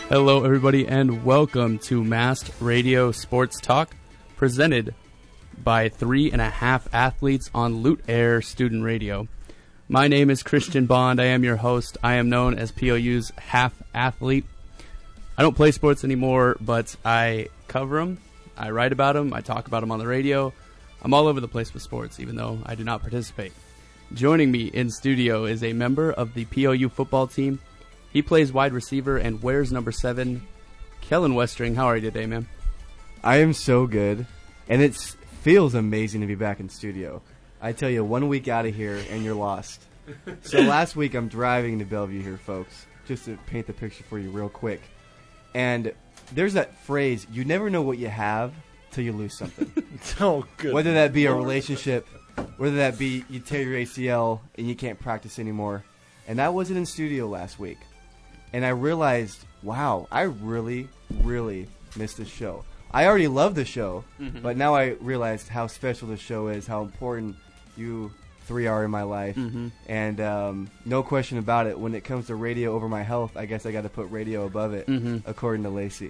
Hello, everybody, and welcome to Masked Radio Sports Talk, presented by 3.5 Athletes on Loot Air Student Radio. My name is Christian Bond. I am your host. I am known as POU's half athlete. I don't play sports anymore, but I cover them. I write about them. I talk about them on the radio. I'm all over the place with sports, even though I do not participate. Joining me in studio is a member of the POU football team. He plays wide receiver and wears number 7. Kellen Westring, how are you today, man? I am so good, and it feels amazing to be back in studio. I tell you, 1 week out of here, and you're lost. So last week, I'm driving to Bellevue here, folks, just to paint the picture for you real quick. And there's that phrase, you never know what you have till you lose something. Oh, good. Whether that be a relationship, whether that be you tear your ACL and you can't practice anymore. And I wasn't in studio last week. And I realized, wow, I really, really missed this show. I already love the show, but now I realized how special the show is, how important you three are in my life. And no question about it, when it comes to radio over my health, I guess I got to put radio above it, according to Lacey.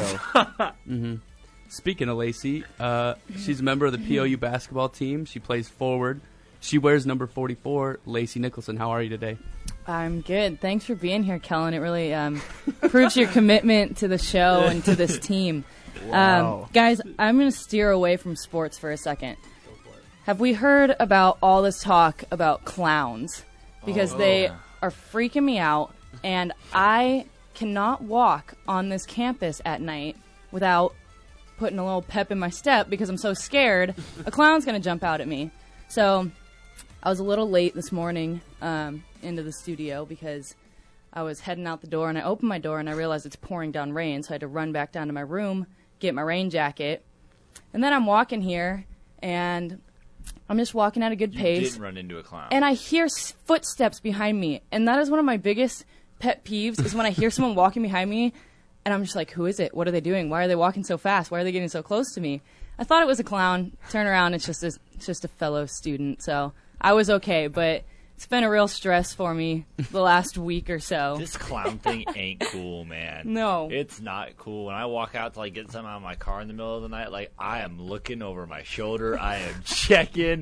So, Speaking of Lacey, she's a member of the POU basketball team. She plays forward. She wears number 44. Lacey Nicholson, how are you today? I'm good. Thanks for being here, Kellen. It really proves your commitment to the show and to this team. Wow. Guys, I'm going to steer away from sports for a second. Have we heard about all this talk about clowns? Because they are freaking me out, and I cannot walk on this campus at night without putting a little pep in my step because I'm so scared a clown's going to jump out at me. So I was a little late this morning into the studio because I was heading out the door, and I opened my door, and I realized it's pouring down rain, so I had to run back down to my room, get my rain jacket. And then I'm walking here, and I'm just walking at a good pace. You didn't run into a clown. And I hear footsteps behind me, and that is one of my biggest pet peeves is when I hear someone walking behind me, and I'm just like, who is it? What are they doing? Why are they walking so fast? Why are they getting so close to me? I thought it was a clown. Turn around, it's just a fellow student, so I was okay, but it's been a real stress for me the last week or so. This clown thing ain't cool, man. No. It's not cool. When I walk out to get something out of my car in the middle of the night, I am looking over my shoulder. I am checking.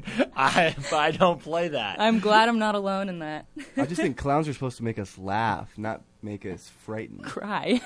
I don't play that. I'm glad I'm not alone in that. I just think clowns are supposed to make us laugh, not make us frightened. Cry.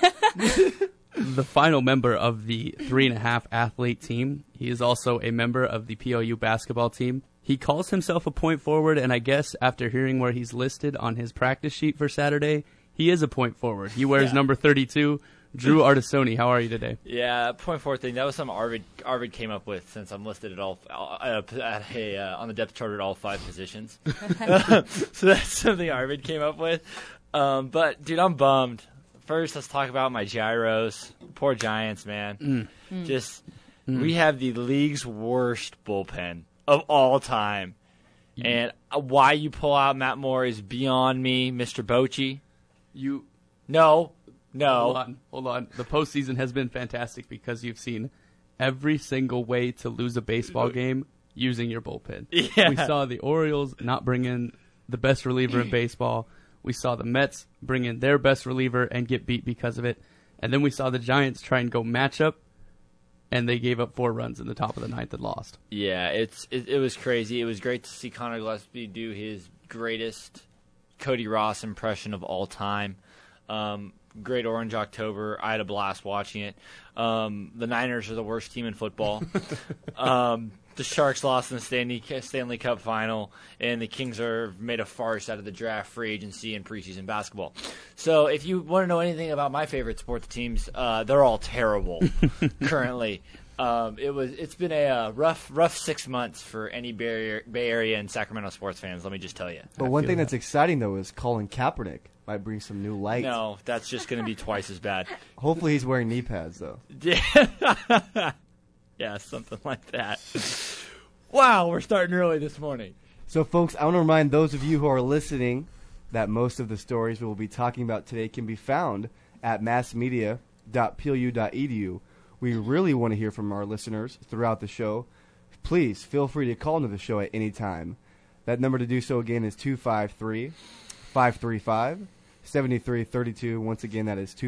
The final member of the 3.5 athlete team. He is also a member of the POU basketball team. He calls himself a point forward, and I guess after hearing where he's listed on his practice sheet for Saturday, he is a point forward. He wears number 32. Drew Artisoni, how are you today? Yeah, point forward thing. That was something Arvid came up with since I'm listed at all on the depth chart at all 5 positions. So that's something Arvid came up with. But dude, I'm bummed. First, let's talk about my gyros. Poor Giants, man. We have the league's worst bullpen of all time. And why you pull out Matt Moore is beyond me, Mr. Bochy. No. Hold on. The postseason has been fantastic because you've seen every single way to lose a baseball game using your bullpen. Yeah. We saw the Orioles not bring in the best reliever in baseball. We saw the Mets bring in their best reliever and get beat because of it. And then we saw the Giants try and go matchup, and they gave up 4 runs in the top of the 9th and lost. Yeah, it was crazy. It was great to see Connor Gillespie do his greatest Cody Ross impression of all time. Great Orange October. I had a blast watching it. The Niners are the worst team in football. The Sharks lost in the Stanley Cup final, and the Kings are made a farce out of the draft, free agency, and preseason basketball. So if you want to know anything about my favorite sports teams, they're all terrible currently. It's been a rough 6 months for any Bay Area and Sacramento sports fans, let me just tell you. But one thing that's exciting, though, is Colin Kaepernick might bring some new light. No, that's just going to be twice as bad. Hopefully he's wearing knee pads, though. Yeah, something like that. Wow, we're starting early this morning. So, folks, I want to remind those of you who are listening that most of the stories we will be talking about today can be found at massmedia.plu.edu. We really want to hear from our listeners throughout the show. Please feel free to call into the show at any time. That number to do so again is 253-535 73-32. Once again, that is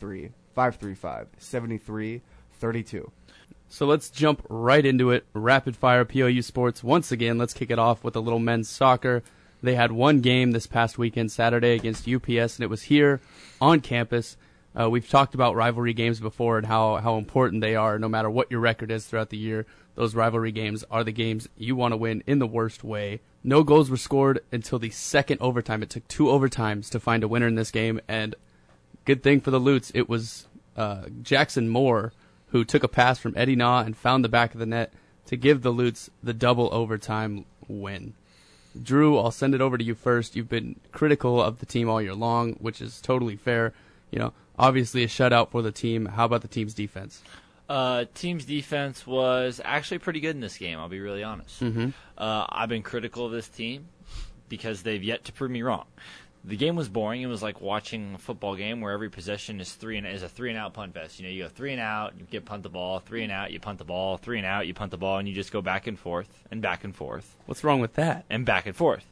253-535-7332. So let's jump right into it. Rapid fire POU sports. Once again, let's kick it off with a little men's soccer. They had one game this past weekend, Saturday, against UPS, and it was here on campus. We've talked about rivalry games before and how important they are, no matter what your record is throughout the year. Those rivalry games are the games you want to win in the worst way. No goals were scored until the second overtime. It took 2 overtimes to find a winner in this game, and good thing for the Lutes, it was Jackson Moore who took a pass from Eddie Naw and found the back of the net to give the Lutes the double overtime win. Drew, I'll send it over to you first. You've been critical of the team all year long, which is totally fair. Obviously a shutout for the team. How about the team's defense? Team's defense was actually pretty good in this game, I'll be really honest. Mm-hmm. I've been critical of this team because they've yet to prove me wrong. The game was boring. It was like watching a football game where every possession is a 3-and-out punt fest. You go 3-and-out, you get punt the ball, 3-and-out, you punt the ball, 3-and-out, you punt the ball, and you just go back and forth and back and forth. What's wrong with that? And back and forth.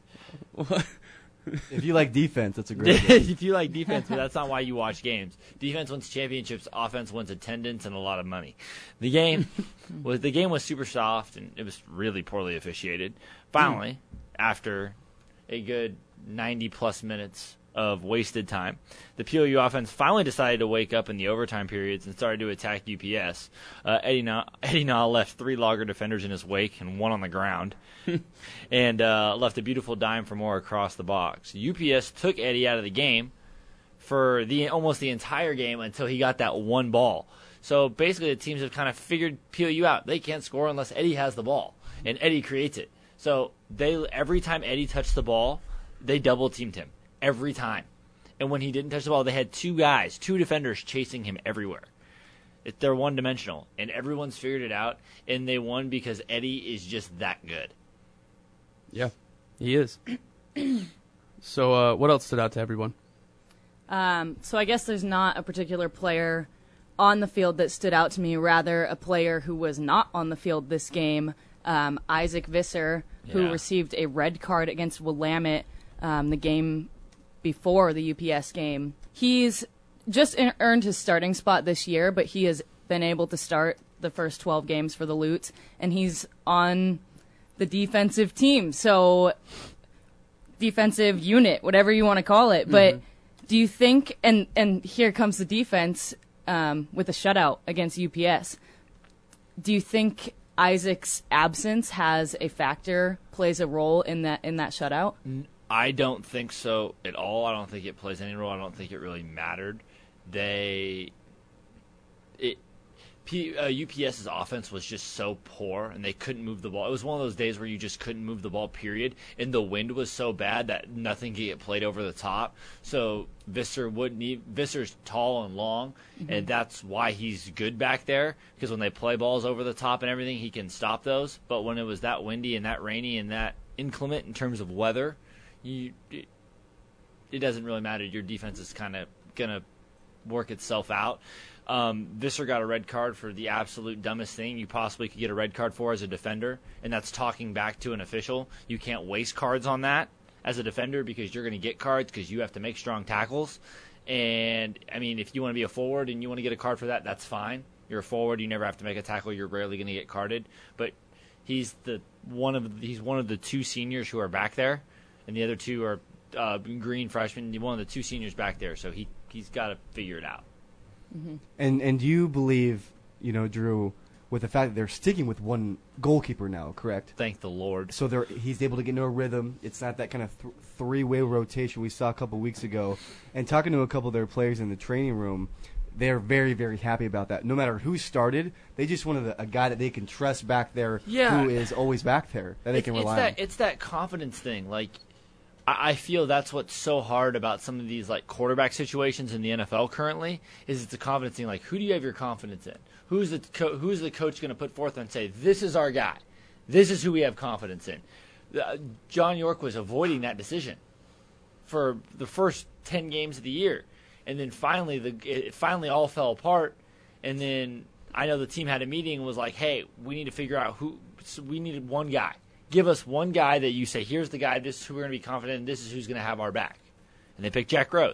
If you like defense, that's a great game. If you like defense, but that's not why you watch games. Defense wins championships. Offense wins attendance and a lot of money. The game was super soft, and it was really poorly officiated. Finally, after a good 90-plus minutes of wasted time, the POU offense finally decided to wake up in the overtime periods and started to attack UPS. Eddie Naw left 3 Lager defenders in his wake and 1 on the ground, and left a beautiful dime for Moore across the box. UPS took Eddie out of the game for almost the entire game until he got that 1 ball. So basically the teams have kind of figured POU out. They can't score unless Eddie has the ball, and Eddie creates it. So every time Eddie touched the ball, they double-teamed him. Every time. And when he didn't touch the ball, they had 2 defenders chasing him everywhere. They're one-dimensional, and everyone's figured it out, and they won because Eddie is just that good. Yeah, he is. So what else stood out to everyone? So I guess there's not a particular player on the field that stood out to me, rather a player who was not on the field this game, Isaac Visser, who received a red card against Willamette the game before the UPS game. He's just earned his starting spot this year, but he has been able to start the first 12 games for the Lutes, and he's on the defensive team, so defensive unit, whatever you want to call it. But do you think, and here comes the defense with a shutout against UPS, do you think Isaac's absence has a factor, plays a role in that shutout? I don't think so at all. I don't think it plays any role. I don't think it really mattered. UPS's offense was just so poor, and they couldn't move the ball. It was one of those days where you just couldn't move the ball, period. And the wind was so bad that nothing could get played over the top. So Visser's tall and long, and that's why he's good back there, because when they play balls over the top and everything, he can stop those. But when it was that windy and that rainy and that inclement in terms of weather, it doesn't really matter. Your defense is kind of going to work itself out. Visser got a red card for the absolute dumbest thing you possibly could get a red card for as a defender, and that's talking back to an official. You can't waste cards on that as a defender because you're going to get cards because you have to make strong tackles. And, I mean, if you want to be a forward and you want to get a card for that, that's fine. You're a forward. You never have to make a tackle. You're rarely going to get carded. But he's one of the 2 seniors who are back there, and the other 2 are green freshmen. One of the 2 seniors back there, so he's got to figure it out. Mm-hmm. And do you believe, Drew, with the fact that they're sticking with 1 goalkeeper now, correct? Thank the Lord. So he's able to get into a rhythm. It's not that kind of 3-way rotation we saw a couple weeks ago. And talking to a couple of their players in the training room, they're very, very happy about that. No matter who started, they just wanted a guy that they can trust back there who is always back there, that they can rely on. It's that confidence thing. Like, I feel that's what's so hard about some of these like quarterback situations in the NFL currently is it's a confidence thing. Like, who do you have your confidence in? Who's the coach going to put forth and say, this is our guy, this is who we have confidence in? John York was avoiding that decision for the first 10 games of the year, and then finally it finally all fell apart. And then I know the team had a meeting and was like, hey, we need to figure out who. So we needed 1 guy. Give us 1 guy that you say, here's the guy, this is who we're going to be confident in, this is who's going to have our back. And they picked Jack Rose.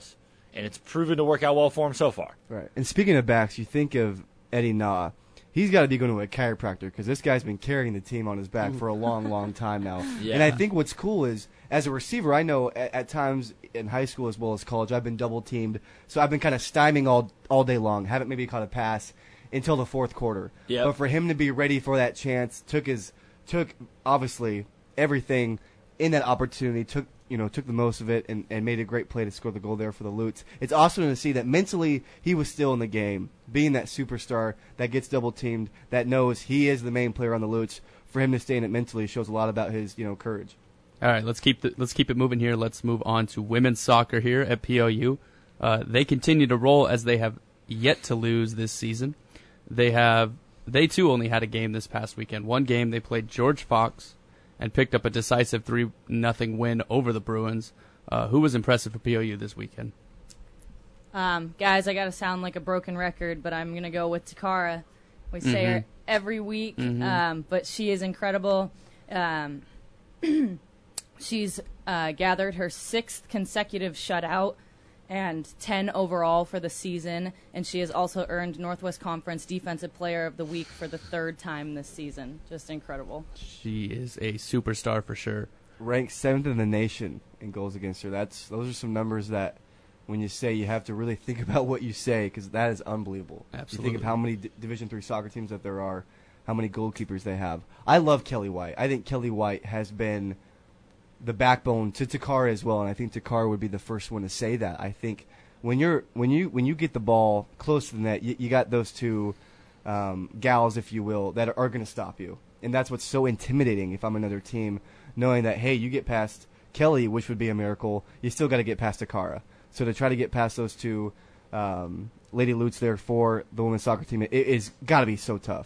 and it's proven to work out well for him so far. Right. And speaking of backs, you think of Eddie Na. He's got to be going to a chiropractor because this guy's been carrying the team on his back for a long, long time now. Yeah. And I think what's cool is, as a receiver, I know at times in high school as well as college, I've been double-teamed. So I've been kind of stymieing all day long. Haven't maybe caught a pass until the fourth quarter. Yep. But for him to be ready for that chance, took obviously everything in that opportunity, took the most of it and made a great play to score the goal there for the Lutes. It's awesome to see that mentally he was still in the game, being that superstar that gets double-teamed, that knows he is the main player on the Lutes. For him to stay in it mentally shows a lot about his courage. All right, let's keep it moving here. Let's move on to women's soccer here at POU. They continue to roll as they have yet to lose this season. They too only had a game this past weekend. One game they played George Fox and picked up a decisive 3-0 win over the Bruins. Who was impressive for POU this weekend? Guys, I got to sound like a broken record, but I'm going to go with Takara. We say her every week, but she is incredible. She's gathered her 6th consecutive shutout and 10 overall for the season, and she has also earned Northwest Conference Defensive Player of the Week for the 3rd time this season. Just incredible. She is a superstar for sure. Ranked 7th in the nation in goals against her. Those are some numbers that when you say, you have to really think about what you say, because that is unbelievable. Absolutely. You think of how many Division III soccer teams that there are, how many goalkeepers they have. I love Kelly White. I think Kelly White has been the backbone to Takara as well, and I think Takara would be the first one to say that. I think when you get the ball close to the net, you got those two gals, if you will, that are going to stop you, and that's what's so intimidating. If I'm another team, knowing that hey, you get past Kelly, which would be a miracle, you still got to get past Takara. So to try to get past those two Lady Lutes there for the women's soccer team, it is got to be so tough.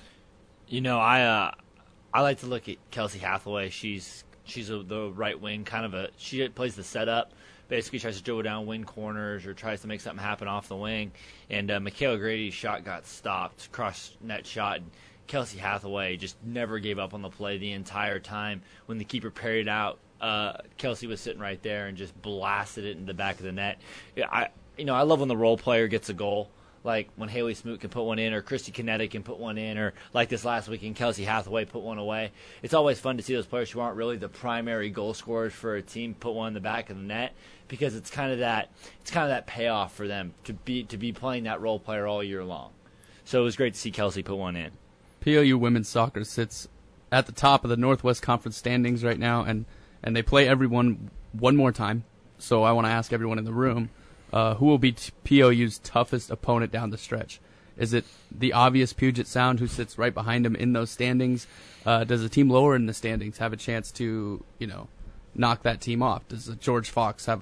I like to look at Kelsey Hathaway. She's the right wing, she plays the setup, basically tries to dribble down, win corners, or tries to make something happen off the wing. And Michaela Grady's shot got stopped, cross net shot. And Kelsey Hathaway just never gave up on the play the entire time. When the keeper parried out, Kelsey was sitting right there and just blasted it in the back of the net. I love when the role player gets a goal. Like when Haley Smoot can put one in, or Christy Kinetic can put one in, or like this last weekend, Kelsey Hathaway put one away. It's always fun to see those players who aren't really the primary goal scorers for a team put one in the back of the net, because it's kind of that payoff for them to be playing that role player all year long. So it was great to see Kelsey put one in. POU women's soccer sits at the top of the Northwest Conference standings right now, and they play everyone one more time. So I want to ask everyone in the room, who will be POU's toughest opponent down the stretch? Is it the obvious Puget Sound, who sits right behind them in those standings? Does a team lower in the standings have a chance to, knock that team off? Does George Fox have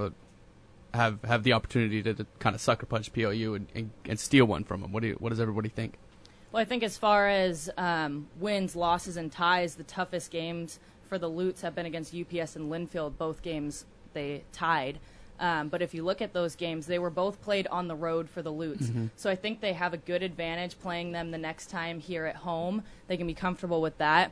the opportunity to kind of sucker punch POU and steal one from them? What does everybody think? Well, I think as far as wins, losses, and ties, the toughest games for the Lutes have been against UPS and Linfield. Both games they tied. But if you look at those games, they were both played on the road for the Lutes. So I think they have a good advantage playing them the next time here at home. They can be comfortable with that.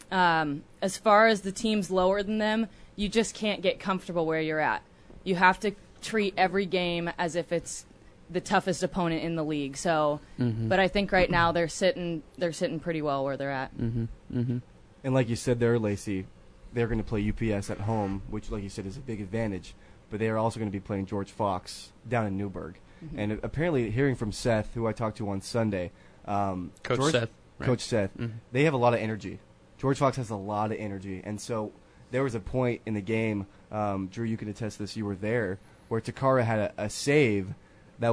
As far as the teams lower than them, you just can't get comfortable where you're at. You have to treat every game as if it's the toughest opponent in the league. So, but I think right now they're sitting pretty well where they're at. And like you said there, Lacey, they're going to play UPS at home, which, like you said, is a big advantage. But they are also going to be playing George Fox down in Newburgh. And apparently, hearing from Seth, who I talked to on Sunday, Coach Seth, they have a lot of energy. George Fox has a lot of energy. And so there was a point in the game, Drew, you could attest to this, you were there, where Takara had a save that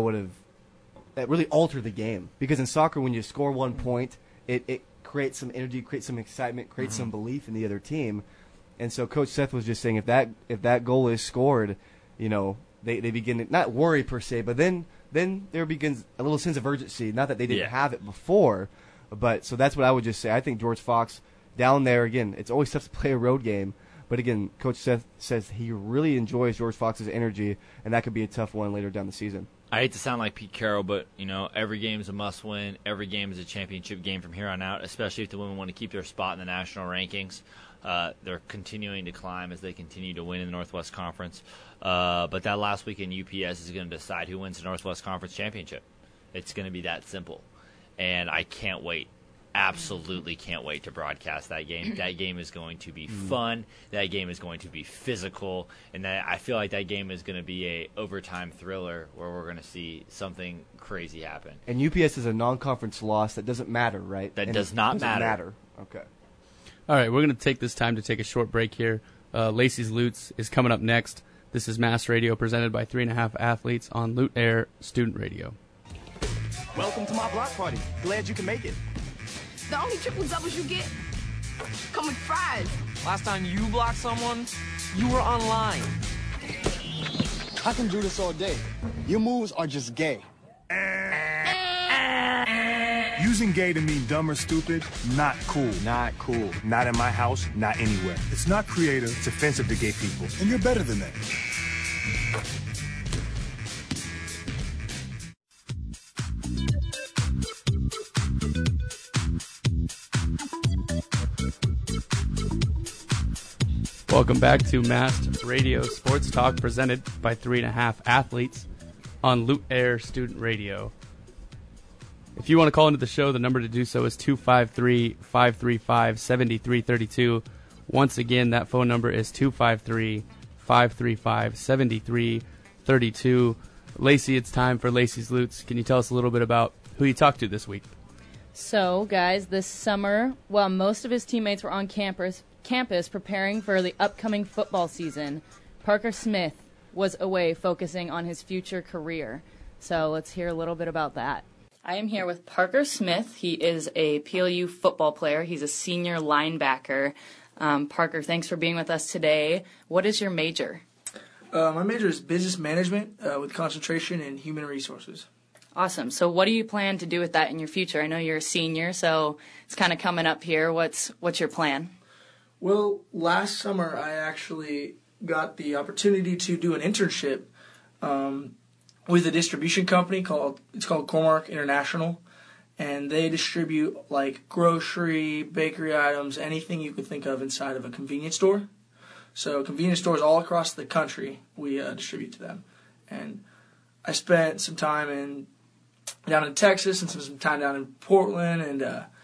really altered the game. Because in soccer, when you score 1 point, it creates some energy, creates some excitement, creates some belief in the other team. And so Coach Seth was just saying, if that goal is scored, they begin to not worry per se, but then there begins a little sense of urgency. Not that they didn't have it before, but so that's what I would just say. I think George Fox down there, again, it's always tough to play a road game, but again, Coach Seth says he really enjoys George Fox's energy, and that could be a tough one later down the season. I hate to sound like Pete Carroll, but every game is a must-win. Every game is a championship game from here on out, especially if the women want to keep their spot in the national rankings. They're continuing to climb as they continue to win in the Northwest Conference. But that last weekend, UPS is going to decide who wins the Northwest Conference Championship. It's going to be that simple. And I can't wait. Absolutely can't wait to broadcast that game. That game is going to be fun. That game is going to be physical. And I feel like that game is going to be a overtime thriller where we're going to see something crazy happen. And UPS is a non-conference loss. That doesn't matter, right? That does not matter. Okay. All right, we're going to take this time to take a short break here. Lacey's Lutes is coming up next. This is Mass Radio presented by 3.5 Athletes on Lute Air Student Radio. Welcome to my block party. Glad you can make it. The only triple doubles you get come with fries. Last time you blocked someone, you were online. I can do this all day. Your moves are just gay. Using gay to mean dumb or stupid, not cool. Not cool. Not in my house, not anywhere. It's not creative, it's offensive to gay people. And you're better than that. Welcome back to Mass Radio Sports Talk presented by 3.5 Athletes on Lute Air Student Radio. If you want to call into the show, the number to do so is 253-535-7332. Once again, that phone number is 253-535-7332. Lacey, it's time for Lacey's Lutes. Can you tell us a little bit about who you talked to this week? So, guys, this summer, while most of his teammates were on campus preparing for the upcoming football season, Parker Smith was away focusing on his future career. So let's hear a little bit about that. I am here with Parker Smith. He is a PLU football player. He's a senior linebacker. Parker, thanks for being with us today. What is your major? My major is business management with concentration in human resources. Awesome. So what do you plan to do with that in your future? I know you're a senior, so it's kind of coming up here. What's your plan? Well, last summer I actually got the opportunity to do an internship with a distribution company called Core-Mark International, and they distribute like grocery, bakery items, anything you could think of inside of a convenience store. So convenience stores all across the country, we distribute to them. And I spent some time down in Texas and some time down in Portland, and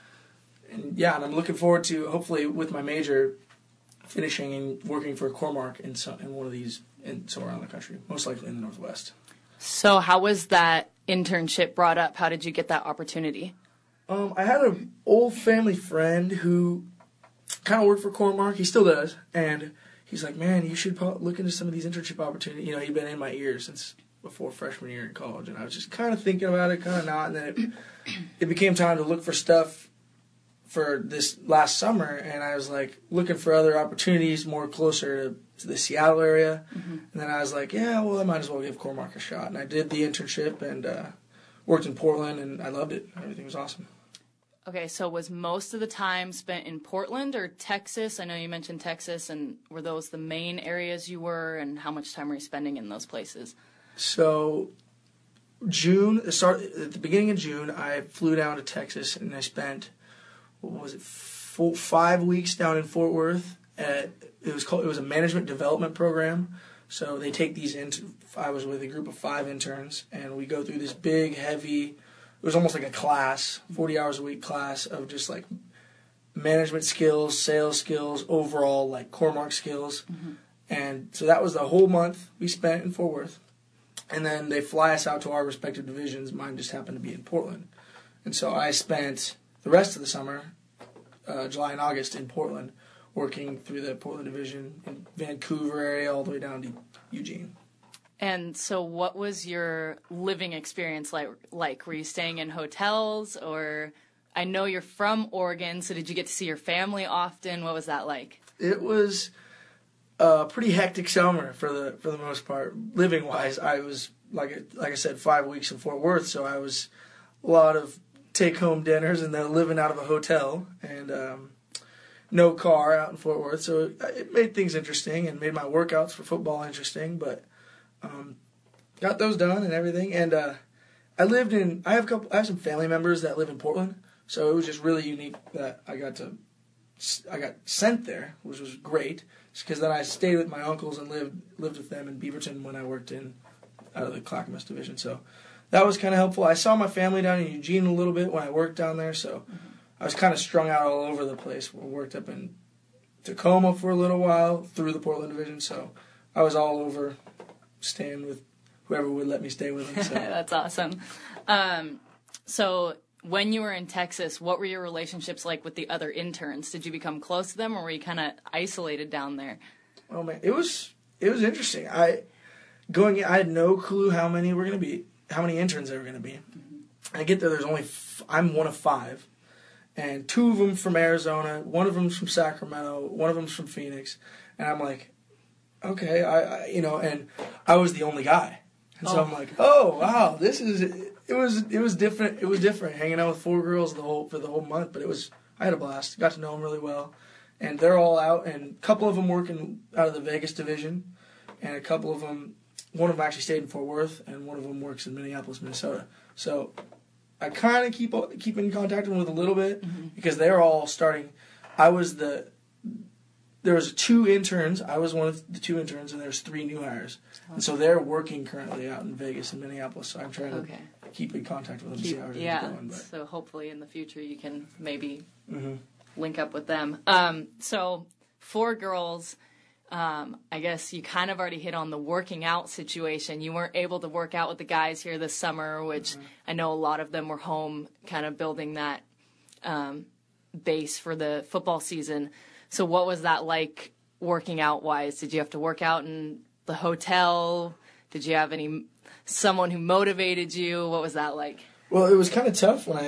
I'm looking forward to, hopefully with my major, finishing and working for Core-Mark in one of these somewhere around the country, most likely in the Northwest. So how was that internship brought up? How did you get that opportunity? I had an old family friend who kind of worked for Core-Mark. He still does, and he's like, man, you should look into some of these internship opportunities. You know, he'd been in my ear since before freshman year in college, and I was just kind of thinking about it, kind of not, and then it became time to look for stuff for this last summer, and I was like looking for other opportunities more closer to the Seattle area, and then I was like, yeah, well, I might as well give Core-Mark a shot, and I did the internship and worked in Portland, and I loved it. Everything was awesome. Okay, so was most of the time spent in Portland or Texas? I know you mentioned Texas, and were those the main areas you were, and how much time were you spending in those places? So at the beginning of June, I flew down to Texas, and I spent, 5 weeks down in Fort Worth. It was a management development program. So they take these I was with a group of 5 interns, and we go through this big, heavy, it was almost like a class, 40 hours a week class of just like management skills, sales skills, overall like Core-Mark skills. And so that was the whole month we spent in Fort Worth. And then they fly us out to our respective divisions. Mine just happened to be in Portland. And so I spent the rest of the summer, July and August, in Portland, working through the Portland division in Vancouver area all the way down to Eugene. And so what was your living experience like? Were you staying in hotels, or I know you're from Oregon, so did you get to see your family often? What was that like? It was a pretty hectic summer for the most part. Living wise, I was like I said, 5 weeks in Fort Worth, so I was a lot of take home dinners and then living out of a hotel and no car out in Fort Worth. So it made things interesting and made my workouts for football interesting. But got those done and everything. And I have some family members that live in Portland, so it was just really unique that I got to sent there, which was great, because then I stayed with my uncles and lived with them in Beaverton when I worked out of the Clackamas division. So that was kind of helpful. I saw my family down in Eugene a little bit when I worked down there, so I was kind of strung out all over the place. I worked up in Tacoma for a little while through the Portland division, so I was all over, staying with whoever would let me stay with them. So. That's awesome. So when you were in Texas, what were your relationships like with the other interns? Did you become close to them, or were you kind of isolated down there? Oh man, it was interesting. I had no clue how many interns there were going to be. I get there, there's only I'm one of 5, and 2 of them from Arizona, 1 of them's from Sacramento, 1 of them's from Phoenix, and I'm like, okay, and I was the only guy, and so I'm like, oh wow, it was different. It was different hanging out with 4 girls for the whole month, but I had a blast. Got to know them really well, and they're all out, and a couple of them working out of the Vegas division, and a couple of them. One of them actually stayed in Fort Worth, and one of them works in Minneapolis, Minnesota. So I kind of keep in contact with them a little bit because they're all starting. There was 2 interns. I was one of the 2 interns, and there's 3 new hires. And so they're working currently out in Vegas and Minneapolis. So I'm trying to keep in contact with them and see how everything's going. But. So hopefully in the future you can maybe link up with them. So 4 girls. I guess you kind of already hit on the working out situation. You weren't able to work out with the guys here this summer, which I know a lot of them were home kind of building that base for the football season. So what was that like working out-wise? Did you have to work out in the hotel? Did you have someone who motivated you? What was that like? Well, it was kind of tough when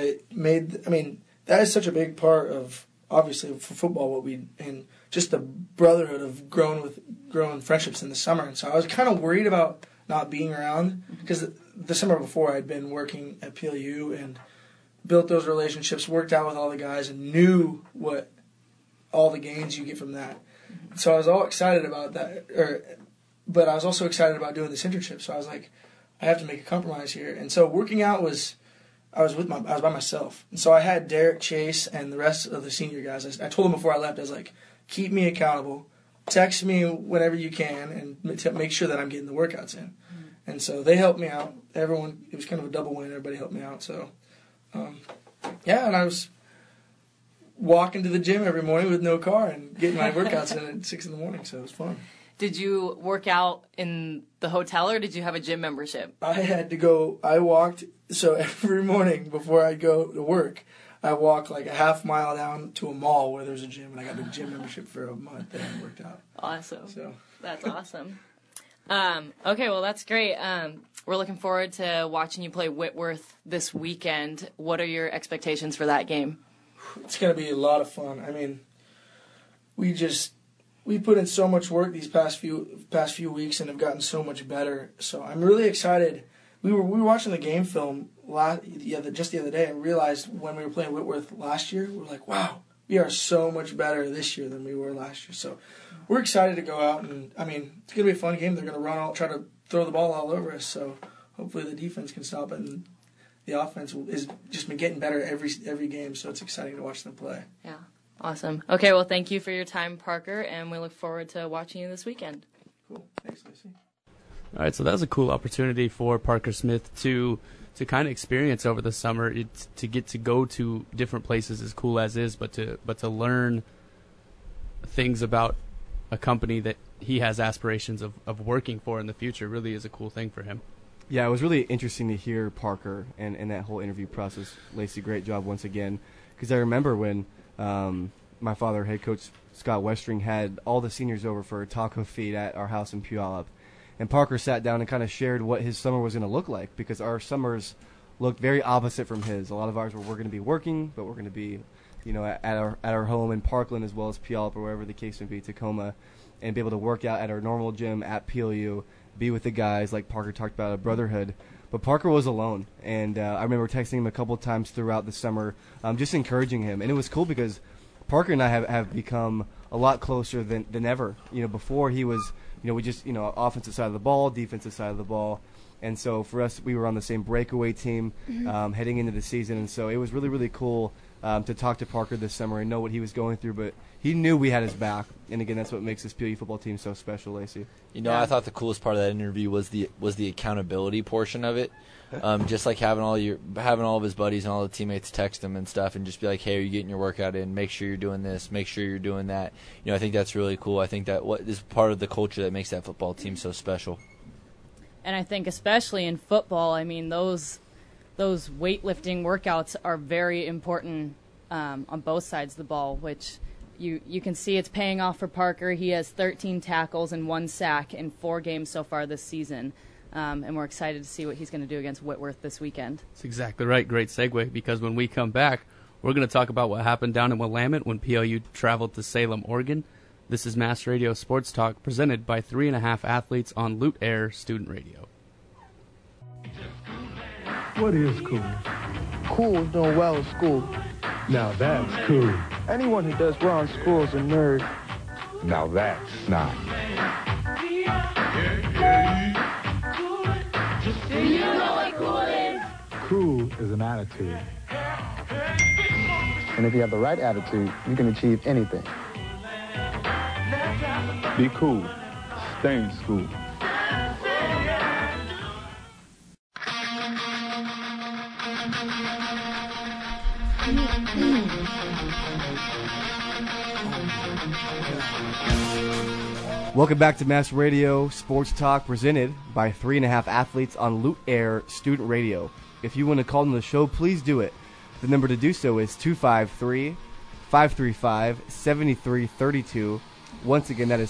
that is such a big part of, obviously, for football, and just the brotherhood of growing friendships in the summer. And so I was kind of worried about not being around because the summer before I'd been working at PLU and built those relationships, worked out with all the guys, and knew what all the gains you get from that. So I was all excited about that, but I was also excited about doing this internship. So I was like, I have to make a compromise here. And so working out I was by myself. And so I had Derek Chase and the rest of the senior guys. I told them before I left, I was like, keep me accountable. Text me whenever you can and make sure that I'm getting the workouts in. And so they helped me out. It was kind of a double win. Everybody helped me out. So, and I was walking to the gym every morning with no car and getting my workouts in at 6 a.m. So it was fun. Did you work out in the hotel or did you have a gym membership? I walked, so every morning before I'd go to work, I walked like a half mile down to a mall where there's a gym, and I got a gym membership for a month and worked out. Awesome. So that's awesome. Okay, well, that's great. We're looking forward to watching you play Whitworth this weekend. What are your expectations for that game? It's going to be a lot of fun. I mean, we put in so much work these past few weeks and have gotten so much better. So I'm really excited. We were watching the game film just the other day and realized when we were playing Whitworth last year, we were like, wow, we are so much better this year than we were last year. So we're excited to go out, and it's going to be a fun game. They're going to try to throw the ball all over us. So hopefully the defense can stop it, and the offense is just been getting better every game. So it's exciting to watch them play. Yeah, awesome. Okay, well, thank you for your time, Parker, and we look forward to watching you this weekend. Cool. Thanks, Lucy. All right, so that was a cool opportunity for Parker Smith to kind of experience over the summer, to get to go to different places, as cool as is, but to learn things about a company that he has aspirations of working for in the future. Really is a cool thing for him. Yeah, it was really interesting to hear Parker and that whole interview process. Lacey, great job once again, because I remember when my father, head coach Scott Westring, had all the seniors over for a taco feed at our house in Puyallup. And Parker sat down and kind of shared what his summer was going to look like, because our summers looked very opposite from his. A lot of ours we're going to be working, but we're going to be, at our home in Parkland as well as Puyallup or wherever the case may be, Tacoma, and be able to work out at our normal gym at PLU, be with the guys like Parker talked about, a brotherhood. But Parker was alone, and I remember texting him a couple of times throughout the summer, just encouraging him. And it was cool because Parker and I have become a lot closer than ever. Before he was, we just, offensive side of the ball, defensive side of the ball. And so for us, we were on the same breakaway team heading into the season. And so it was really, really cool to talk to Parker this summer and know what he was going through, but he knew we had his back. And again, that's what makes this PLU football team so special, Lacey. You know, I thought the coolest part of that interview was the accountability portion of it. Just like having all of his buddies and all the teammates text him and stuff, and just be like, "Hey, are you getting your workout in? Make sure you're doing this. Make sure you're doing that." You know, I think that's really cool. I think that what is part of the culture that makes that football team so special. And I think especially in football, I mean, those weightlifting workouts are very important on both sides of the ball, which you can see it's paying off for Parker. He has 13 tackles and 1 sack in 4 games so far this season. And we're excited to see what he's going to do against Whitworth this weekend. That's exactly right. Great segue, because when we come back, we're going to talk about what happened down in Willamette when PLU traveled to Salem, Oregon. This is Mass Radio Sports Talk, presented by 3.5 Athletes on Lute Air Student Radio. What is cool? Cool is doing well in school. Now that's cool. Anyone who does well in school is a nerd. Now that's snot. Do you know what cool is? Cool is an attitude. And if you have the right attitude, you can achieve anything. Be cool. Stay in school. Welcome back to Mass Radio Sports Talk, presented by 3.5 Athletes on Lute Air Student Radio. If you want to call in the show, please do it. The number to do so is 253-535-7332. Once again, that is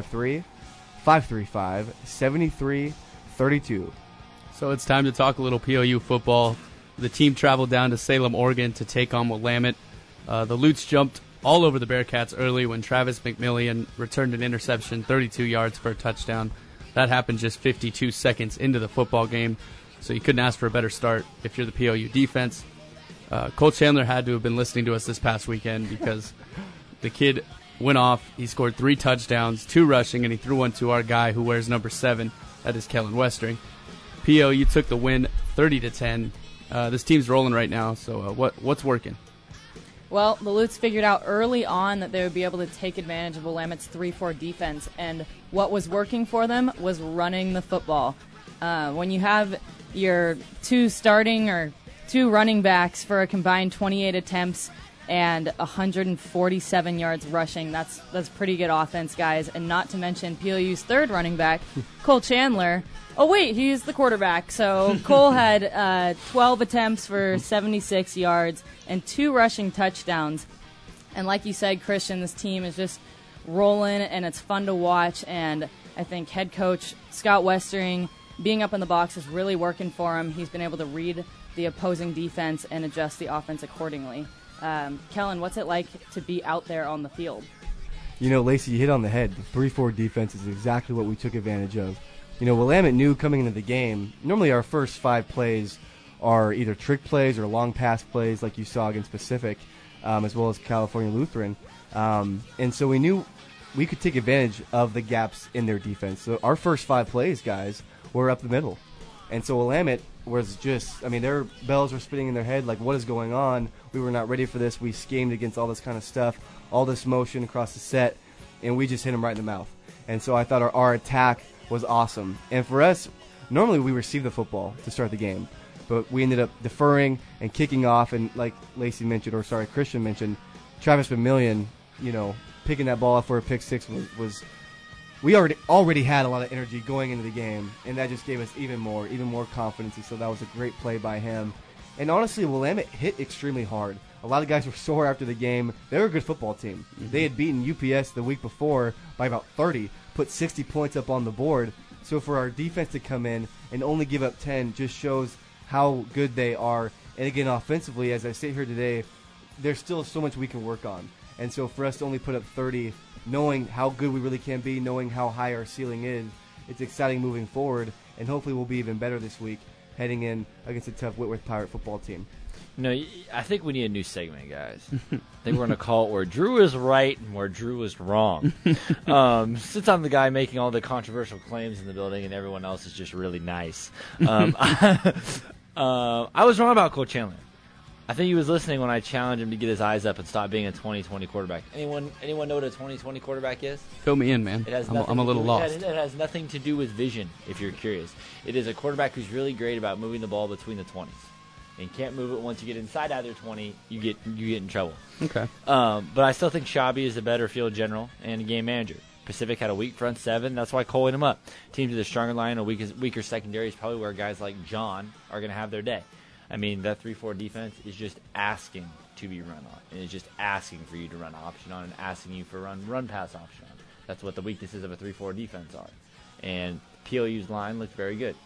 253-535-7332. So it's time to talk a little PLU football. The team traveled down to Salem, Oregon to take on Willamette. The Lutes jumped all over the Bearcats early when Travis McMillian returned an interception 32 yards for a touchdown. That happened just 52 seconds into the football game, so you couldn't ask for a better start if you're the PLU defense. Cole Chandler had to have been listening to us this past weekend, because the kid went off. He scored 3 touchdowns, 2 rushing, and he threw one to our guy who wears number 7. That is Kellen Westering. PLU took the win 30-10. This team's rolling right now, so what's working? Well, the Lutes figured out early on that they would be able to take advantage of Willamette's 3-4 defense, and what was working for them was running the football. When you have your 2 running backs for a combined 28 attempts and 147 yards rushing, that's pretty good offense, guys. And not to mention PLU's 3rd running back, Cole Chandler. Oh, wait, he's the quarterback. So Cole had 12 attempts for 76 yards and 2 rushing touchdowns. And like you said, Christian, this team is just rolling, and it's fun to watch. And I think head coach Scott Westering, being up in the box, is really working for him. He's been able to read the opposing defense and adjust the offense accordingly. Kellen, what's it like to be out there on the field? You know, Lacey, you hit on the head. The 3-4 defense is exactly what we took advantage of. You know, Willamette knew coming into the game, normally our first 5 plays are either trick plays or long pass plays like you saw against Pacific, as well as California Lutheran. And so we knew we could take advantage of the gaps in their defense. So our first 5 plays, guys, were up the middle. And so Willamette was just, their bells were spinning in their head like, what is going on? We were not ready for this. We schemed against all this kind of stuff, all this motion across the set, and we just hit them right in the mouth. And so I thought our attack was awesome. And for us, normally we receive the football to start the game, but we ended up deferring and kicking off, and like Christian mentioned, Travis McMillian, picking that ball up for a pick 6 was we already had a lot of energy going into the game, and that just gave us even more confidence, and so that was a great play by him. And honestly, Willamette hit extremely hard. A lot of guys were sore after the game. They were a good football team. Mm-hmm. They had beaten UPS the week before by about 30, put 60 points up on the board. So for our defense to come in and only give up 10 just shows how good they are. And again, offensively, as I sit here today, there's still so much we can work on. And so for us to only put up 30, knowing how good we really can be, knowing how high our ceiling is, it's exciting moving forward. And hopefully we'll be even better this week heading in against a tough Whitworth Pirate football team. I think we need a new segment, guys. I think we're going to call it Where Drew is Right and Where Drew is Wrong. Since I'm the guy making all the controversial claims in the building and everyone else is just really nice. I was wrong about Cole Chandler. I think he was listening when I challenged him to get his eyes up and stop being a 2020 quarterback. Anyone know what a 2020 quarterback is? Fill me in, man. I'm a little lost. It has nothing to do with vision, if you're curious. It is a quarterback who's really great about moving the ball between the 20s. And can't move it once you get inside either 20, you get in trouble. Okay. But I still think Shabby is a better field general and a game manager. Pacific had a weak front seven. That's why Cole lit him up. Teams with a stronger line, a weaker secondary is probably where guys like John are going to have their day. I mean, that 3-4 defense is just asking to be run on. And it's just asking for you to run option on and asking you for run-pass option on. That's what the weaknesses of a 3-4 defense are. And PLU's line looked very good.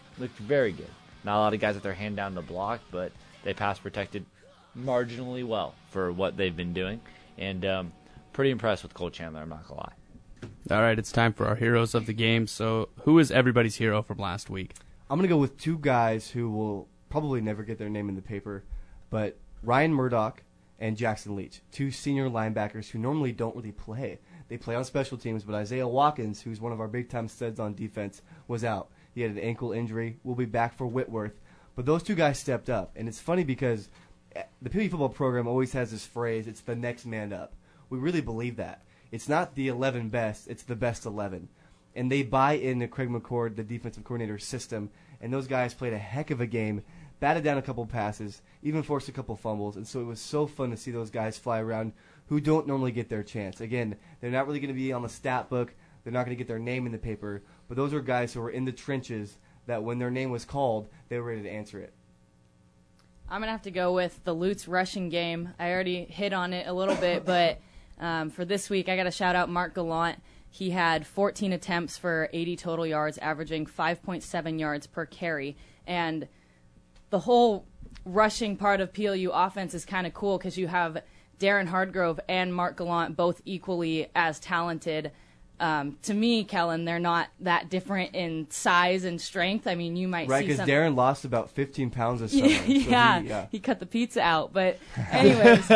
Not a lot of guys with their hand down to block, but they pass protected marginally well for what they've been doing. And pretty impressed with Cole Chandler, I'm not going to lie. All right, it's time for our heroes of the game. So who is everybody's hero from last week? I'm going to go with two guys who will probably never get their name in the paper, but Ryan Murdoch and Jackson Leach, two senior linebackers who normally don't really play. They play on special teams, but Isaiah Watkins, who's one of our big-time studs on defense, was out. He had an ankle injury. We'll be back for Whitworth. But those two guys stepped up, and it's funny because the PLU football program always has this phrase, it's the next man up. We really believe that. It's not the 11 best, it's the best 11. And they buy into Craig McCord, the defensive coordinator's system, and those guys played a heck of a game, batted down a couple passes, even forced a couple fumbles, and so it was so fun to see those guys fly around who don't normally get their chance. Again, they're not really going to be on the stat book, they're not going to get their name in the paper, but those are guys who were in the trenches that when their name was called, they were ready to answer it. I'm going to have to go with the Lutz rushing game. I already hit on it a little bit, but for this week, I got to shout out Mark Gallant. He had 14 attempts for 80 total yards, averaging 5.7 yards per carry. And the whole rushing part of PLU offense is kind of cool because you have Darren Hardgrove and Mark Gallant both equally as talented. To me, Kellen, they're not that different in size and strength. I mean, you might see right, because Darren lost about 15 pounds this summer. He cut the pizza out. But anyways,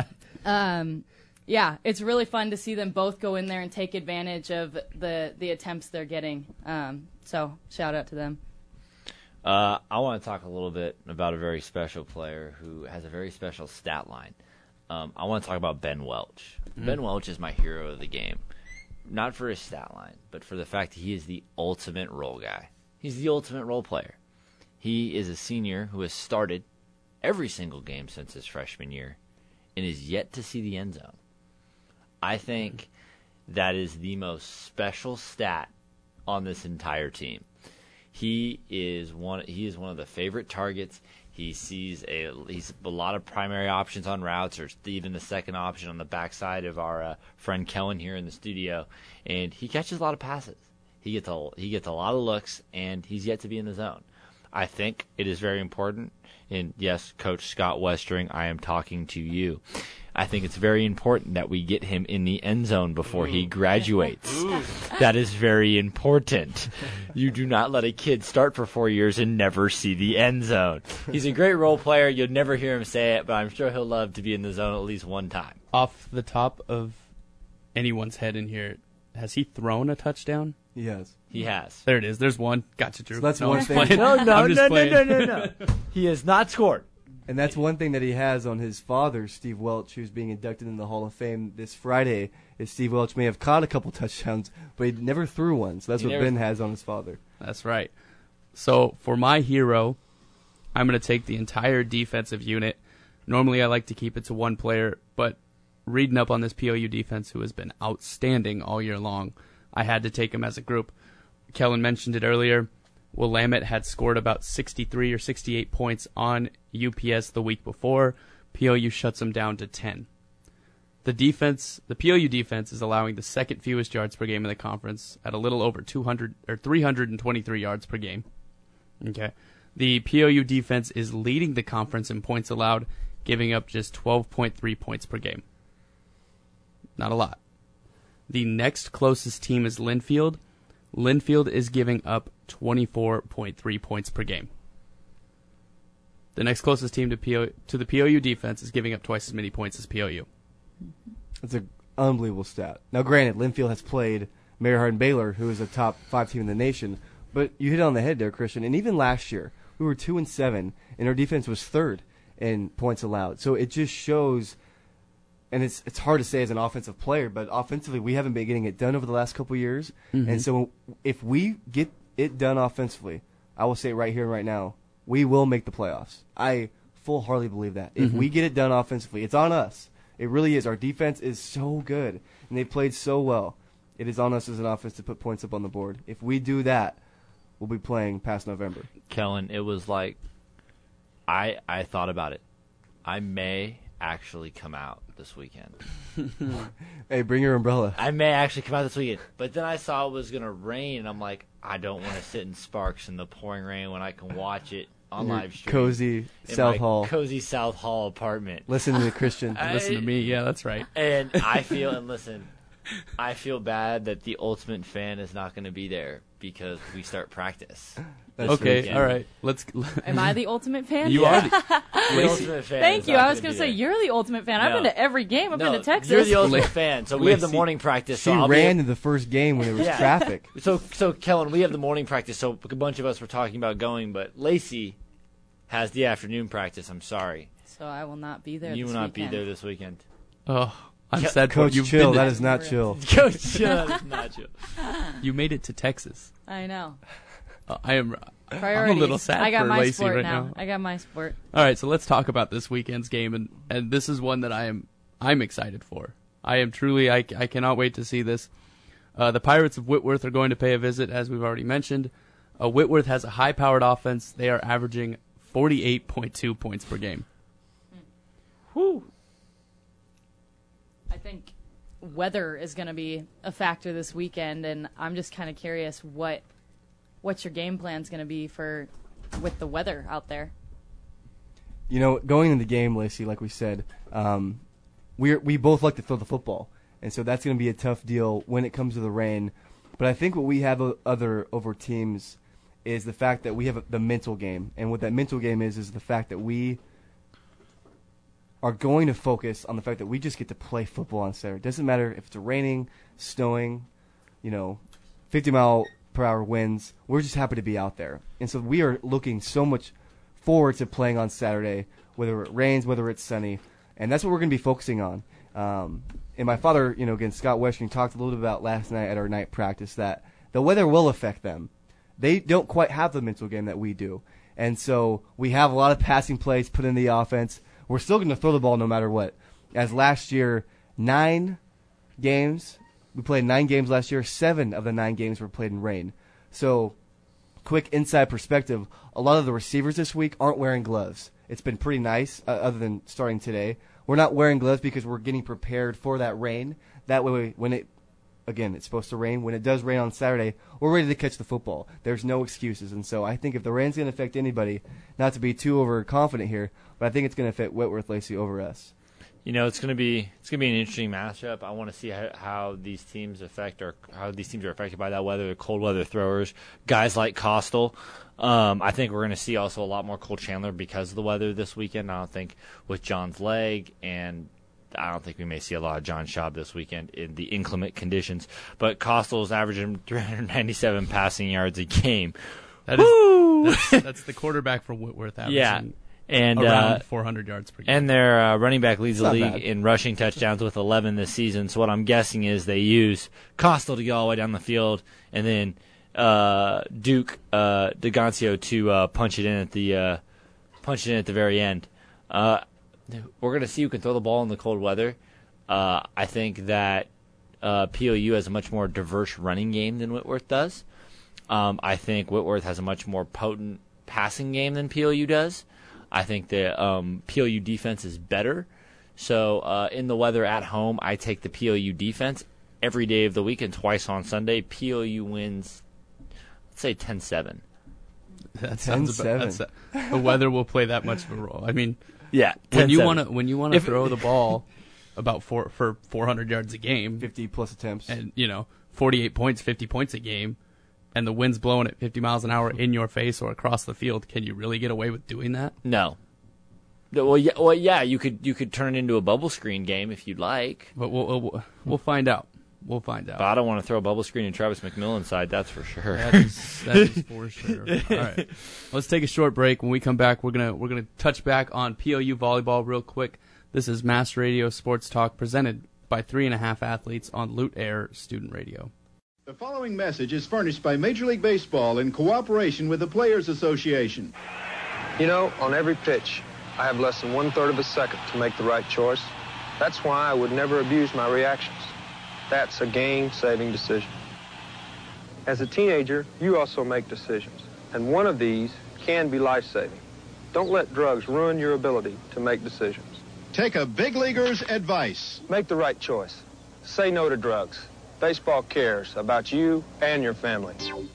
yeah, it's really fun to see them both go in there and take advantage of the attempts they're getting. So shout out to them. I want to talk a little bit about a very special player who has a very special stat line. I want to talk about Ben Welch. Ben Welch is my hero of the game. Not for his stat line, but for the fact that he is the ultimate role guy. He's the ultimate role player. He is a senior who has started every single game since his freshman year and is yet to see the end zone. I think that is the most special stat on this entire team. He is one of the favorite targets. He sees a lot of primary options on routes, or even the second option on the backside of our friend Kellen here in the studio, and he catches a lot of passes. He gets a lot of looks, and he's yet to be in the zone. I think it is very important, and yes, Coach Scott Westering, I am talking to you. I think it's very important that we get him in the end zone before he graduates. That is very important. You do not let a kid start for 4 years and never see the end zone. He's a great role player. You'll never hear him say it, but I'm sure he'll love to be in the zone at least one time. Off the top of anyone's head in here, has he thrown a touchdown? He has. He has. There it is. There's one. Gotcha, Drew. So that's one thing. No. He has not scored. And that's one thing that he has on his father, Steve Welch, who's being inducted in the Hall of Fame this Friday. Is Steve Welch may have caught a couple touchdowns, but he never threw one. So that's what Ben has on his father. That's right. So for my hero, I'm going to take the entire defensive unit. Normally I like to keep it to one player, but reading up on this PLU defense, who has been outstanding all year long, I had to take him as a group. Kellen mentioned it earlier. Willamette had scored about 63 or 68 points on UPS the week before. PLU shuts them down to 10. The PLU defense is allowing the second fewest yards per game in the conference at a little over 323 yards per game. Okay. The PLU defense is leading the conference in points allowed, giving up just 12.3 points per game. Not a lot. The next closest team is Linfield. Linfield is giving up 24.3 points per game. The next closest team to the PLU defense is giving up twice as many points as PLU. That's an unbelievable stat. Now, granted, Linfield has played Mary Hardin Baylor, who is a top 5 team in the nation, but you hit it on the head there, Christian. And even last year, we were 2-7, and our defense was third. in points allowed. So it just shows, and it's hard to say as an offensive player, but offensively we haven't been getting it done over the last couple of years. Mm-hmm. And so if we get it done offensively, I will say it right here and right now, we will make the playoffs. I full-heartedly believe that. If we get it done offensively, it's on us. It really is. Our defense is so good, and they played so well. It is on us as an offense to put points up on the board. If we do that, we'll be playing past November. Kellen, it was like I thought about it. I may actually come out this weekend. Hey, bring your umbrella. I may actually come out this weekend. But then I saw it was going to rain, and I'm like, I don't want to sit in sparks in the pouring rain when I can watch it on live stream. Cozy South Hall. Cozy South Hall apartment. Listen to the Christian. Listen to me. Yeah, that's right. And I feel bad that the Ultimate Fan is not going to be there because we start practice. Okay, all right. Am I the Ultimate Fan? You are the Ultimate Fan. Thank you. I was going to say, you're the Ultimate Fan. I've been to every game. I've been to Texas. You're the Ultimate Fan. So we have the morning practice. She ran to the first game when there was traffic. So Kellen, we have the morning practice. So a bunch of us were talking about going, but Lacey has the afternoon practice. I'm sorry. So I will not be there You this will not weekend. be there this weekend. Oh, I'm sad. Coach You've Chill, been that is not chill. Coach Chill, that is not chill. You made it to Texas. I know. I'm Priorities. a little sad I got for my Lacey sport right now. now. I got my sport. All right, so let's talk about this weekend's game, and this is one that I'm excited for. I am truly I cannot wait to see this. The Pirates of Whitworth are going to pay a visit, as we've already mentioned. Whitworth has a high-powered offense. They are averaging 48.2 points per game. Whew. I think weather is going to be a factor this weekend, and I'm just kind of curious what's your game plan's going to be with the weather out there. You know, going into the game, Lacey, like we said, we both like to throw the football, and so that's going to be a tough deal when it comes to the rain. But I think what we have over teams is the fact that we have the mental game, and what that mental game is the fact that we are going to focus on the fact that we just get to play football on Saturday. It doesn't matter if it's raining, snowing, 50-mile-per-hour winds. We're just happy to be out there. And so we are looking so much forward to playing on Saturday, whether it rains, whether it's sunny. And that's what we're going to be focusing on. And my father, again, Scott Westring, talked a little bit about last night at our night practice that the weather will affect them. They don't quite have the mental game that we do. And so we have a lot of passing plays put in the offense. We're still going to throw the ball no matter what. As last year, 9 games, we played 9 games last year. 7 of the 9 games were played in rain. So, quick inside perspective, a lot of the receivers this week aren't wearing gloves. It's been pretty nice, other than starting today. We're not wearing gloves because we're getting prepared for that rain. That way, it's supposed to rain. When it does rain on Saturday, we're ready to catch the football. There's no excuses. And so I think if the rain's going to affect anybody, not to be too overconfident here, but I think it's going to affect Whitworth Lacey over us. It's going to be an interesting matchup. I want to see how these teams are affected by that weather. The cold weather throwers, guys like Costal. I think we're going to see also a lot more Cole Chandler because of the weather this weekend. I don't think with John's leg, and I don't think we may see a lot of John Schaub this weekend in the inclement conditions. But Costal is averaging 397 passing yards a game. That's the quarterback for Whitworth averaging. Yeah. And around 400 yards per game. And their running back leads the league bad. in rushing touchdowns with 11 this season. So what I'm guessing is they use Costal to get all the way down the field, and then Duke DeGancio to punch it in at the very end. We're going to see who can throw the ball in the cold weather. I think that POU has a much more diverse running game than Whitworth does. I think Whitworth has a much more potent passing game than POU does. I think the POU defense is better. So in the weather at home, I take the POU defense every day of the week and twice on Sunday. POU wins, let's say 10-7. That sounds about. The weather will play that much of a role. I mean, yeah. When you want to throw the ball about for 400 yards a game, 50 plus attempts, and 48 points, 50 points a game, and the wind's blowing at 50 miles an hour in your face or across the field, can you really get away with doing that? No. Well, yeah. You could turn it into a bubble screen game if you'd like. But we'll find out. We'll find out. But I don't want to throw a bubble screen and Travis McMillan side, that's for sure. That is for sure. All right. Let's take a short break. When we come back, we're gonna touch back on POU volleyball real quick. This is Mass Radio Sports Talk presented by 3.5 Athletes on Loot Air Student Radio. The following message is furnished by Major League Baseball in cooperation with the Players Association. You know, on every pitch, I have less than 1/3 of a second to make the right choice. That's why I would never abuse my reactions. That's a game-saving decision. As a teenager, you also make decisions, and one of these can be life-saving. Don't let drugs ruin your ability to make decisions. Take a big leaguer's advice. Make the right choice. Say no to drugs. Baseball cares about you and your family.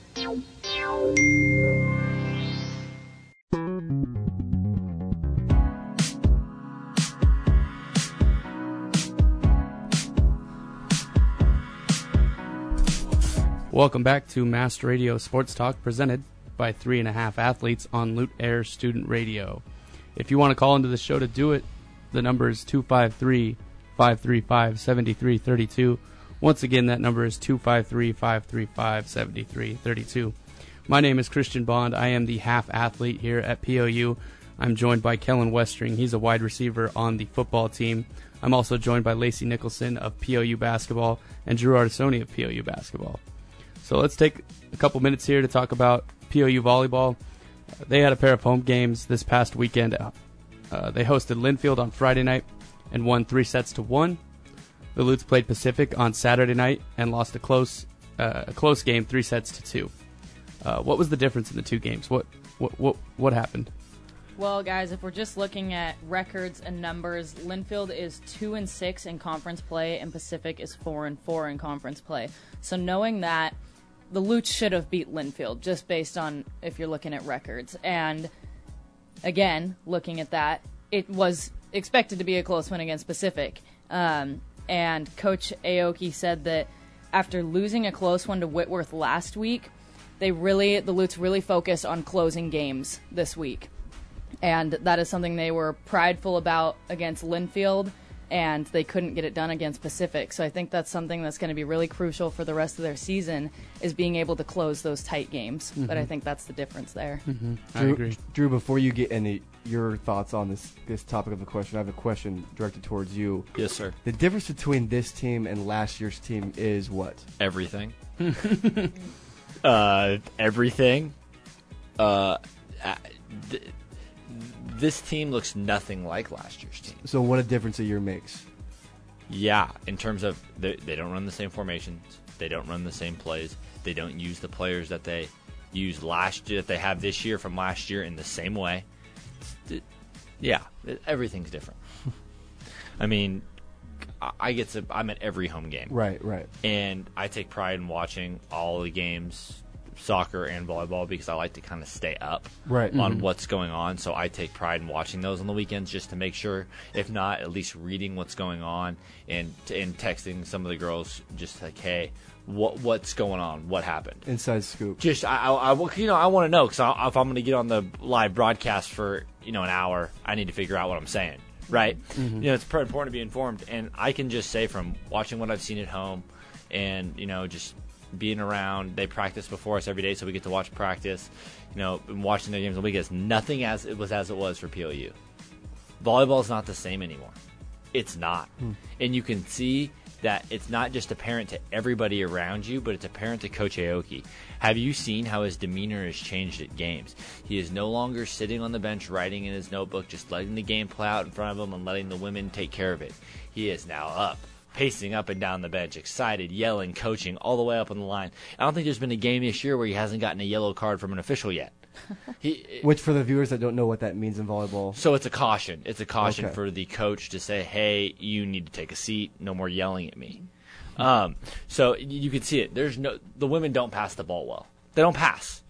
Welcome back to Mass Radio Sports Talk presented by 3.5 Athletes on Loot Air Student Radio. If you want to call into the show to do it, the number is 253-535-7332. Once again, that number is 253-535-7332. My name is Christian Bond. I am the half athlete here at POU. I'm joined by Kellen Westring. He's a wide receiver on the football team. I'm also joined by Lacey Nicholson of POU basketball and Drew Artisoni of POU basketball. So let's take a couple minutes here to talk about POU volleyball. They had a pair of home games this past weekend. They hosted Linfield on Friday night and won 3-1. The Lutes played Pacific on Saturday night and lost a close game, 3-2. What was the difference in the two games? What happened? Well, guys, if we're just looking at records and numbers, Linfield is 2-6 in conference play, and Pacific is 4-4 in conference play. So knowing that, the Lutes should have beat Linfield just based on if you're looking at records. And again, looking at that, it was expected to be a close win against Pacific. And Coach Aoki said that after losing a close one to Whitworth last week, the Lutes really focused on closing games this week. And that is something they were prideful about against Linfield, and they couldn't get it done against Pacific. So I think that's something that's going to be really crucial for the rest of their season, is being able to close those tight games. Mm-hmm. But I think that's the difference there. Mm-hmm. I agree. Drew, before you get into your thoughts on this topic of the question, I have a question directed towards you. Yes, sir. The difference between this team and last year's team is what? Everything. Everything. This team looks nothing like last year's team. So what a difference a year makes. Yeah, in terms of they don't run the same formations. They don't run the same plays. They don't use the players that they used last year, that they have this year from last year in the same way. Everything's different. I mean, I'm at every home game. Right. And I take pride in watching all the games, soccer and volleyball, because I like to kind of stay up on what's going on. So I take pride in watching those on the weekends just to make sure, if not, at least reading what's going on and texting some of the girls just like, hey, what's going on? What happened? Inside scoop. Just I want to know, because if I'm going to get on the live broadcast for an hour, I need to figure out what I'm saying. Right? Mm-hmm. It's important to be informed, and I can just say from watching what I've seen at home, and just being around. They practice before us every day, so we get to watch practice. And watching their games on the weekends, nothing as it was for POU. Volleyball is not the same anymore. It's not, and you can see that it's not just apparent to everybody around you, but it's apparent to Coach Aoki. Have you seen how his demeanor has changed at games? He is no longer sitting on the bench writing in his notebook, just letting the game play out in front of him and letting the women take care of it. He is now up, pacing up and down the bench, excited, yelling, coaching, all the way up on the line. I don't think there's been a game this year where he hasn't gotten a yellow card from an official yet. Which, for the viewers that don't know what that means in volleyball. So it's a caution. It's a caution for the coach to say, hey, you need to take a seat. No more yelling at me. So you can see it. The women don't pass the ball well. They don't pass.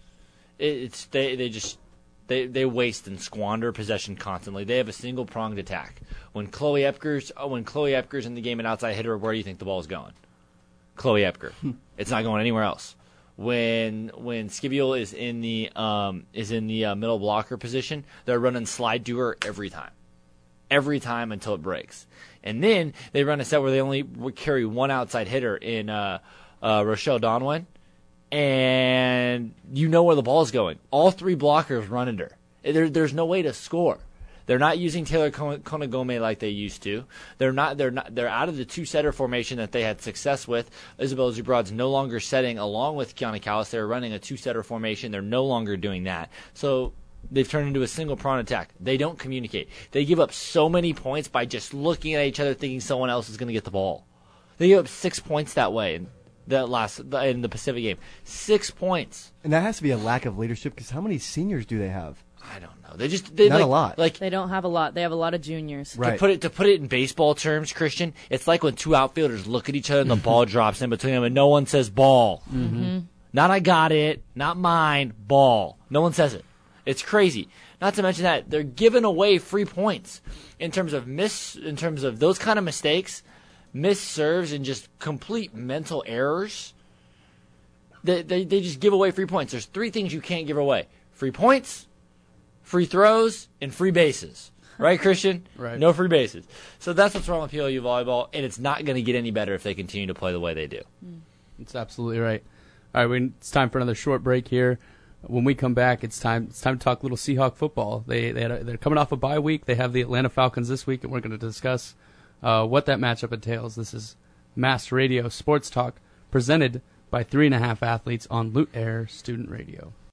They waste and squander possession constantly. They have a single pronged attack. When Chloe Epker's in the game, an outside hitter, where do you think the ball is going? Chloe Epker. It's not going anywhere else. When Skibiel is in the middle blocker position, they're running slide to her every time. every time until it breaks. And then they run a set where they only carry one outside hitter in Rochelle Donwan, and you know where the ball is going. All three blockers run under. There's no way to score. They're not using Taylor Konagome like they used to. They're out of the two-setter formation that they had success with. Isabel Zubrod's no longer setting along with Kiana Callis. They're running a two-setter formation. They're no longer doing that. So they've turned into a single-prong attack. They don't communicate. They give up so many points by just looking at each other thinking someone else is going to get the ball. They give up 6 points that way in the Pacific game. 6 points. And that has to be a lack of leadership because how many seniors do they have? I don't know. They not a lot. Like they don't have a lot. They have a lot of juniors. Right. To put it in baseball terms, Christian, it's like when two outfielders look at each other and the ball drops in between them and no one says ball. Mm-hmm. Not I got it, not mine, ball. No one says it. It's crazy. Not to mention that they're giving away free points in terms of those kind of mistakes, missed serves, and just complete mental errors. They just give away free points. There's 3 things you can't give away: free points, free throws, and free bases. Right, Christian? Right. No free bases. So that's what's wrong with PLU volleyball, and it's not going to get any better if they continue to play the way they do. That's absolutely right. All right, it's time for another short break here. When we come back, it's time to talk a little Seahawk football. They're coming off a bye week. They have the Atlanta Falcons this week, and we're going to discuss what that matchup entails. This is Mass Radio Sports Talk, presented by 3.5 Athletes on Loot Air Student Radio.